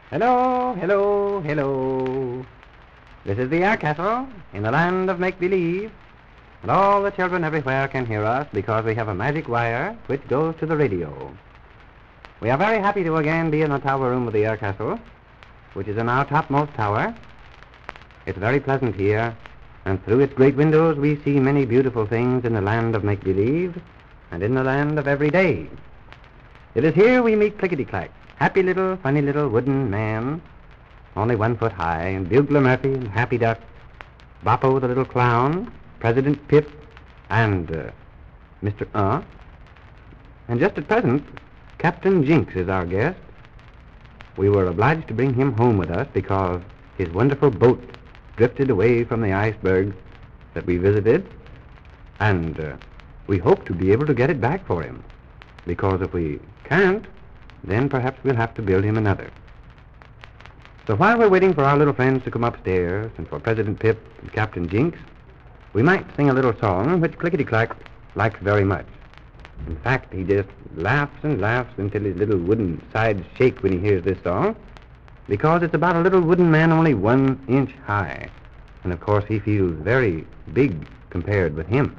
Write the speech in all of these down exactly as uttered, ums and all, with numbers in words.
Hello, hello, hello. This is the Air Castle in the land of make-believe, and all the children everywhere can hear us because we have a magic wire which goes to the radio. We are very happy to again be in the tower room of the Air Castle, which is in our topmost tower. It's very pleasant here, and through its great windows we see many beautiful things in the land of make-believe and in the land of every day. It is here we meet Clickety-Clack, happy little, funny little wooden man, only one foot high, and Bugler Murphy and Happy Duck, Boppo the little clown, President Pip, and uh, Mister Uh. And just at present, Captain Jinks is our guest. We were obliged to bring him home with us because his wonderful boat drifted away from the iceberg that we visited, and uh, we hope to be able to get it back for him, because if we can't, then perhaps we'll have to build him another. So while we're waiting for our little friends to come upstairs and for President Pip and Captain Jinks, we might sing a little song which Clickety-Clack likes very much. In fact, he just laughs and laughs until his little wooden sides shake when he hears this song, because it's about a little wooden man only one inch high. And of course he feels very big compared with him.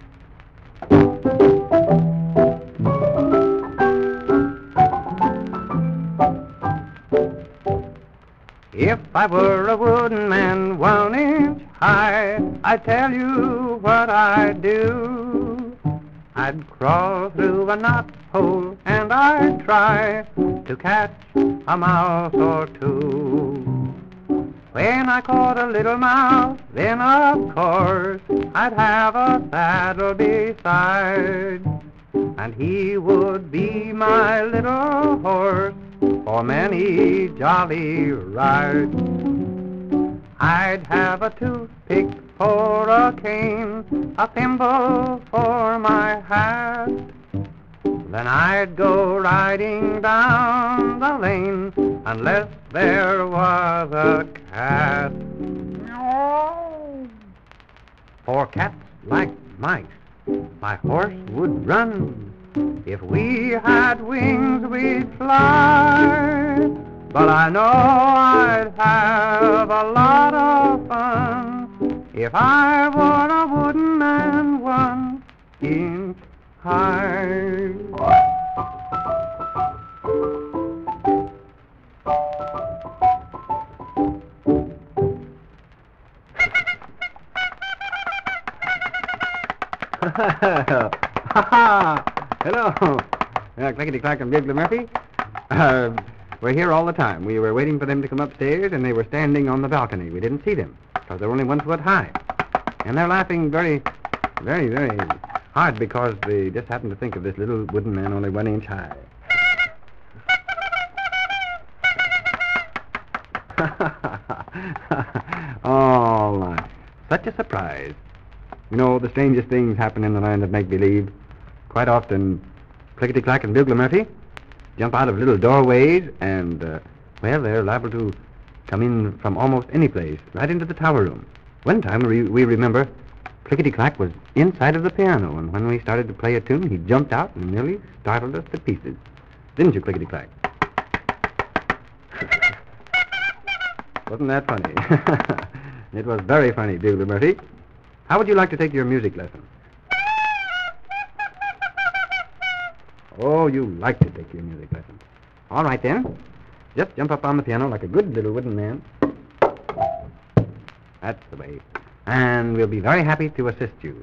If I were a wooden man one inch high, I'd tell you what I'd do. I'd crawl through a knot hole and I'd try to catch a mouse or two. When I caught a little mouse, then of course I'd have a saddle beside, and he would be my little horse for many jolly rides. I'd have a toothpick for a cane, a thimble for my hat. Then I'd go riding down the lane unless there was a cat. For cats like mice, my horse would run. If we had wings, we'd fly. But I know I'd have a lot of fun if I were a wooden man one inch high. Hello. Uh, Clickety-Clack and Bugler Murphy. Uh, we're here all the time. We were waiting for them to come upstairs, and they were standing on the balcony. We didn't see them, because they're only one foot high. And they're laughing very, very, very hard because they just happened to think of this little wooden man only one inch high. Oh, my. Such a surprise. You know, the strangest things happen in the land of make-believe. Quite often, Clickety-Clack and Bugler Murphy jump out of little doorways and, uh, well, they're liable to come in from almost any place, right into the tower room. One time, we, we remember, Clickety-Clack was inside of the piano, and when we started to play a tune, he jumped out and nearly startled us to pieces. Didn't you, Clickety-Clack? Wasn't that funny? It was very funny, Bugler Murphy. How would you like to take your music lesson? Oh, you like to take your music lesson. All right, then. Just jump up on the piano like a good little wooden man. That's the way. And we'll be very happy to assist you.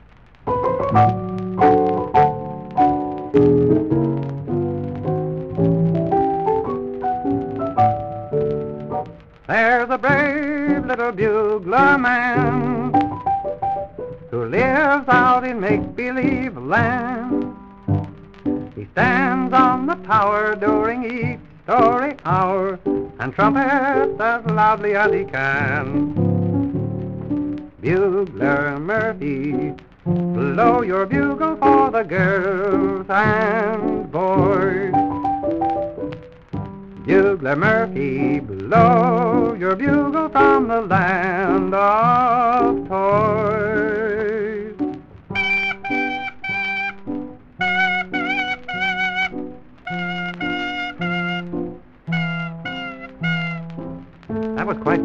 There's a brave little bugler man who lives out in make-believe land. He stands on the tower during each story hour and trumpets as loudly as he can. Bugler Murphy, blow your bugle for the girls and boys. Bugler Murphy, blow your bugle from the land of toys.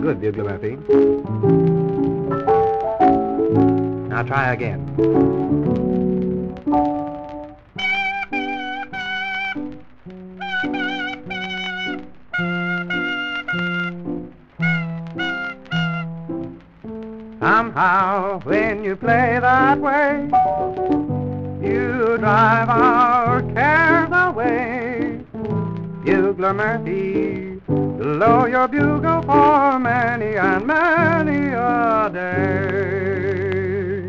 good, Bugler Murphy. Now try again. Somehow, when you play that way, you drive our cares away. Bugler Murphy, blow your bugle for many and many a day.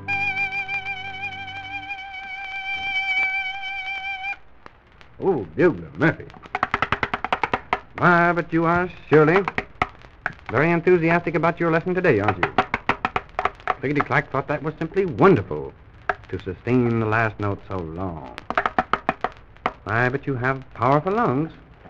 Oh, Bugler Murphy. Why, but you are surely very enthusiastic about your lesson today, aren't you? Clickety-clack thought that was simply wonderful to sustain the last note so long. Why, but you have powerful lungs.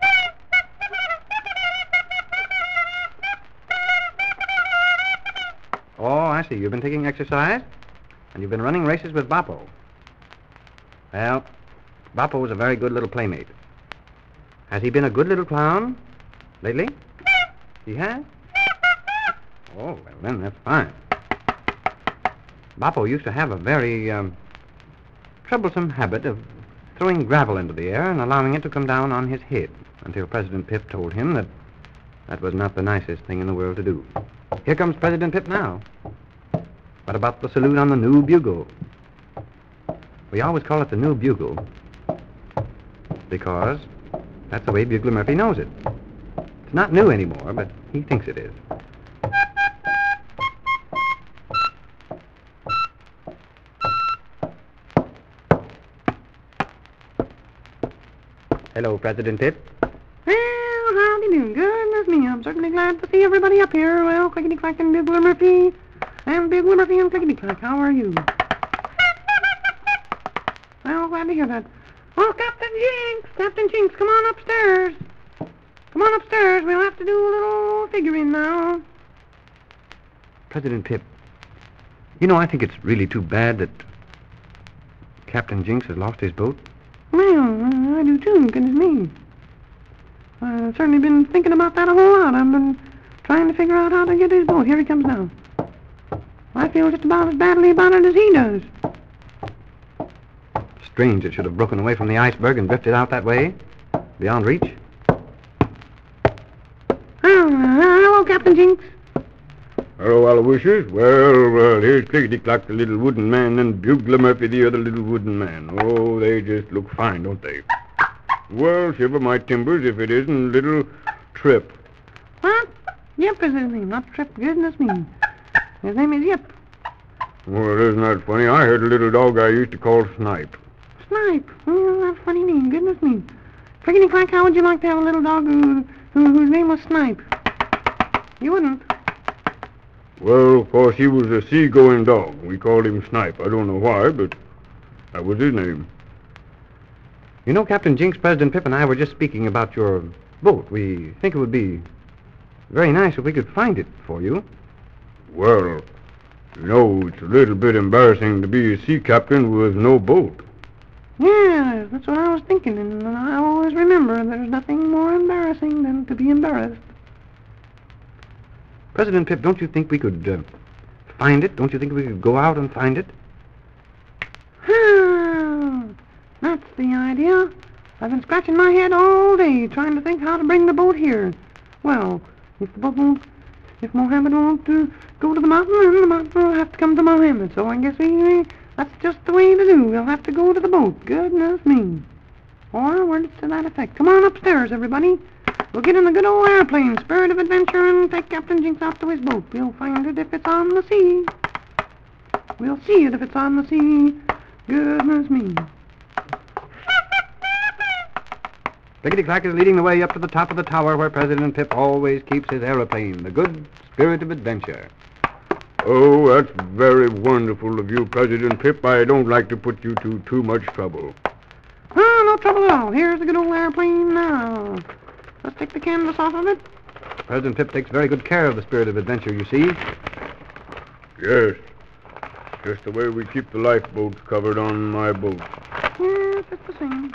Oh, I see. You've been taking exercise, and you've been running races with Bappo. Well, Bappo is a very good little playmate. Has he been a good little clown lately? He has? Oh, well, then that's fine. Bappo used to have a very um, troublesome habit of throwing gravel into the air and allowing it to come down on his head until President Pip told him that that was not the nicest thing in the world to do. Here comes President Pip now. What about the salute on the new bugle? We always call it the new bugle because that's the way Bugler Murphy knows it. It's not new anymore, but he thinks it is. Hello, President Pip. Well, howdy do. Goodness me, I'm certainly glad to see everybody up here. Well, Clickety-Clack and Bugler Murphy, and Bugler Murphy and Clickety-Clack, how are you? Well, glad to hear that. Oh, Captain Jinks, Captain Jinks, come on upstairs. Come on upstairs, we'll have to do a little figuring now. President Pip, you know, I think it's really too bad that Captain Jinks has lost his boat. Well, I do too, goodness me. I've certainly been thinking about that a whole lot. I've been trying to figure out how to get his boat. Here he comes now. I feel just about as badly about it as he does. Strange it should have broken away from the iceberg and drifted out that way, beyond reach. Oh, uh, hello, Captain Jinks. Hello, Aloysius. Well, well, here's Clickety-Clack, the little wooden man, and Bugler Murphy, the other little wooden man. Oh, they just look fine, don't they? Well, shiver my timbers if it isn't little Trip. What? Yip is his name, not Trip. Goodness me. His name is Yip. Well, isn't that funny? I had a little dog I used to call Snipe. Snipe. Oh, that's a funny name. Goodness me. Clickety-Clack, how would you like to have a little dog who, who, whose name was Snipe? You wouldn't. Well, of course, he was a seagoing dog. We called him Snipe. I don't know why, but that was his name. You know, Captain Jinks, President Pip and I were just speaking about your boat. We think it would be very nice if we could find it for you. Well, you know, it's a little bit embarrassing to be a sea captain with no boat. Yeah, that's what I was thinking, and I always remember there's nothing more embarrassing than to be embarrassed. President Pip, don't you think we could uh, find it? Don't you think we could go out and find it? That's the idea. I've been scratching my head all day trying to think how to bring the boat here. Well, if the boat won't, if Mohammed won't uh, go to the mountain, then the mountain will have to come to Mohammed. So I guess we, we that's just the way to do. We'll have to go to the boat. Goodness me. Or words to that effect. Come on upstairs, everybody. We'll get in the good old airplane, Spirit of Adventure, and take Captain Jinks out to his boat. We'll find it if it's on the sea. We'll see it if it's on the sea. Goodness me. Clickety-Clack is leading the way up to the top of the tower where President Pip always keeps his aeroplane, the good Spirit of Adventure. Oh, that's very wonderful of you, President Pip. I don't like to put you to too much trouble. Oh, no trouble at all. Here's the good old airplane now. Let's take the canvas off of it. President Pip takes very good care of the Spirit of Adventure, you see. Yes. Just the way we keep the lifeboats covered on my boat. Yes, it's the same.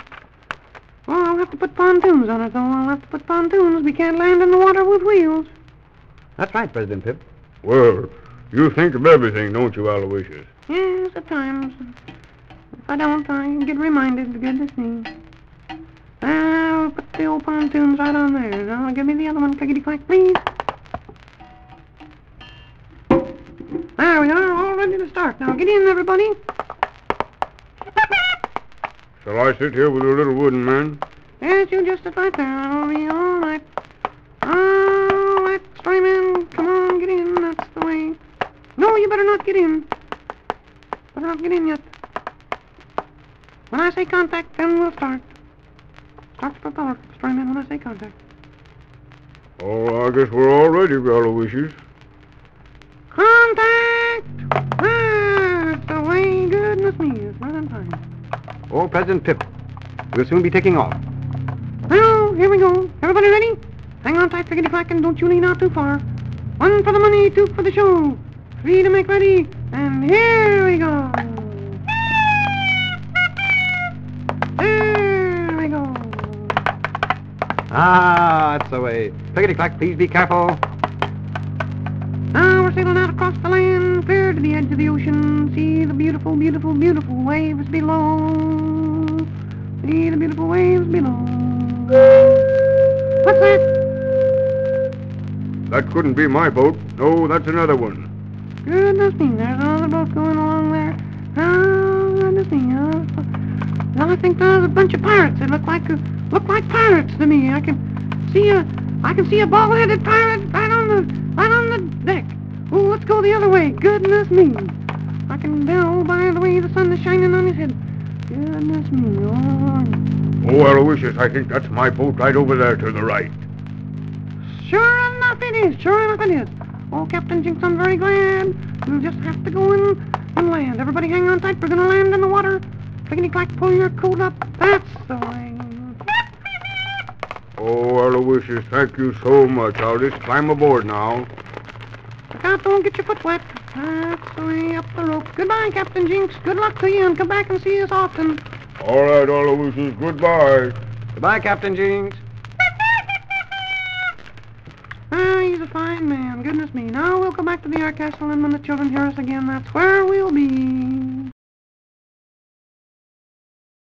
Well, I'll have to put pontoons on it, though. I'll have to put pontoons. We can't land in the water with wheels. That's right, President Pip. Well, you think of everything, don't you, Aloysius? Yes, at times. If I don't, I get reminded. Goodness me. I'll put the old pontoons right on there. Now, give me the other one, clickety-clack, please. There we are, all ready to start. Now, get in, everybody. Shall I sit here with the little wooden man? Yes, you just sit right there. I'll be all right. All right, Storyman, come on, get in. That's the way. No, you better not get in. Better not get in yet. When I say contact, then we'll start. Start the propeller, Storyman, when I say contact. Oh, I guess we're all ready, Aloysius. Contact! That's the way. Goodness me, it's right on time. Oh, President Pip, we'll soon be taking off. Well, here we go. Everybody ready? Hang on tight, clickety-clack, and don't you lean out too far. One for the money, two for the show. Three to make ready, and here we go. There we go. Ah, that's the way. Clickety-clack, please be careful. Now we're sailing out across the land, clear to the edge of the ocean. See the beautiful, beautiful, beautiful waves below. See the beautiful waves below. What's that? That couldn't be my boat. No, that's another one. Goodness me, there's another boat going along there. Oh, goodness me. Oh, I think there's a bunch of pirates. They look like uh, look like pirates to me. I can see a I can see a bald-headed pirate right on the right on the deck. Oh, let's go the other way. Goodness me. I can tell by the way the sun is shining on his head. Goodness me. Oh, Oh, Aloysius, I think that's my boat right over there to the right. sure enough it is. Sure enough it is. Oh, Captain Jinx, I'm very glad. We'll just have to go in and land. Everybody hang on tight. We're going to land in the water. Clickety-clack, pull your coat up. That's the way. Oh, Aloysius, thank you so much. I'll just climb aboard now. Look out, don't get your foot wet. That's the way up the rope. Goodbye, Captain Jinx. Good luck to you, and come back and see us often. All right, Aloysius, goodbye. Goodbye, Captain Jinx. Ah, he's a fine man. Goodness me. Now we'll go back to the Ark Castle, and when the children hear us again, that's where we'll be.